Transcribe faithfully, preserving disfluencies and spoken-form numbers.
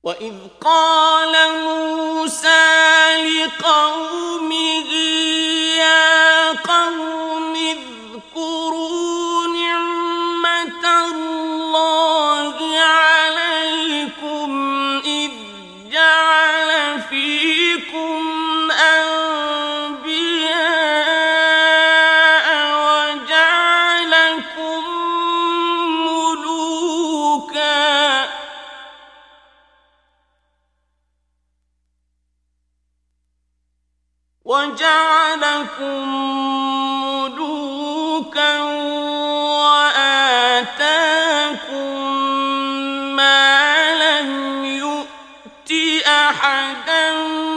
وَإِذْ قَالَ مُوسَى لِقَوْمِهِ يَا قَوْمِ اذْكُرُوا نِعْمَةَ اللَّهِ عَلَيْكُمْ إِذْ جَعَلَ فِيكُمْ أَنْبِيَاءَ وَجَعَلَكُم مُّلُوكًا وَجَعَلَكُم مُّلُوكًا وَآتَاكُم مَّا لَمْ يُؤْتِ أَحَدًا